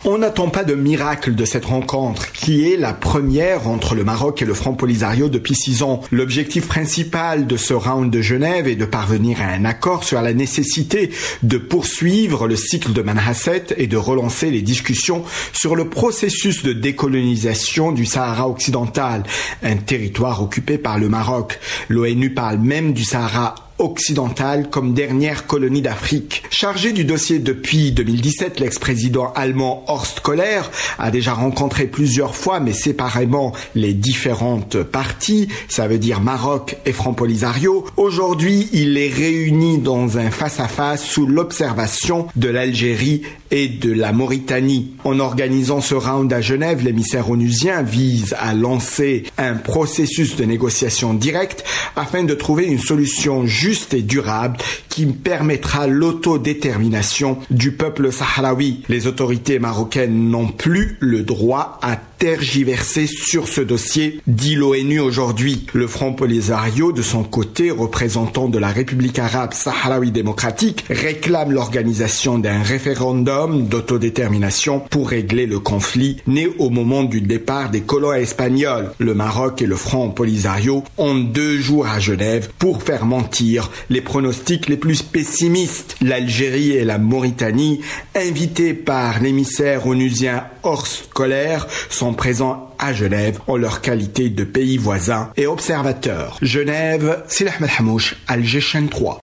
On n'attend pas de miracle de cette rencontre, qui est la première entre le Maroc et le Front Polisario depuis 6 ans. L'objectif principal de ce round de Genève est de parvenir à un accord sur la nécessité de poursuivre le cycle de Manhasset et de relancer les discussions sur le processus de décolonisation du Sahara occidental, un territoire occupé par le Maroc. L'ONU parle même du Sahara occidentale comme dernière colonie d'Afrique. Chargé du dossier depuis 2017, l'ex-président allemand Horst Köhler a déjà rencontré plusieurs fois, mais séparément, les différentes parties, ça veut dire Maroc et Front Polisario. Aujourd'hui, il les réunit dans un face-à-face sous l'observation de l'Algérie et de la Mauritanie. En organisant ce round à Genève, l'émissaire onusien vise à lancer un processus de négociation directe afin de trouver une solution juste et durable qui permettra l'autodétermination du peuple sahraoui. Les autorités marocaines n'ont plus le droit à tergiverser sur ce dossier, dit l'ONU aujourd'hui. Le Front Polisario, de son côté, représentant de la République arabe sahraoui démocratique, réclame l'organisation d'un référendum d'autodétermination pour régler le conflit né au moment du départ des colons espagnols. Le Maroc et le Front Polisario ont 2 jours à Genève pour faire mentir les pronostics les plus pessimistes. L'Algérie et la Mauritanie, invités par l'émissaire onusien Horst Köhler, sont présents à Genève en leur qualité de pays voisins et observateurs. Genève, c'est Ahmed Hamouche, Alger Chaîne 3.